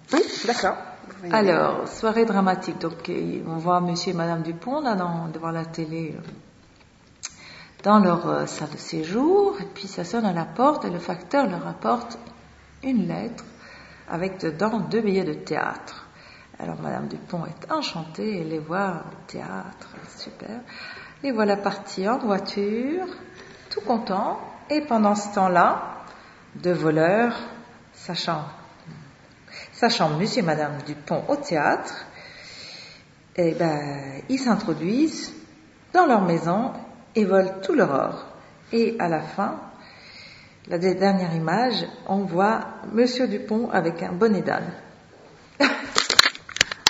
Oui, d'accord. Alors, soirée dramatique. Donc, on voit monsieur et madame Dupont là devant la télé dans leur salle de séjour. Et puis, ça sonne à la porte et le facteur leur apporte une lettre avec dedans 2 billets de théâtre. Alors, madame Dupont est enchantée et les voit au théâtre. Super. Les voilà partis en voiture, tout contents. Et pendant ce temps-là, 2 voleurs, sachant monsieur et madame Dupont au théâtre, ils s'introduisent dans leur maison et volent tout leur or. Et à la fin, la dernière image, on voit monsieur Dupont avec un bonnet d'âne.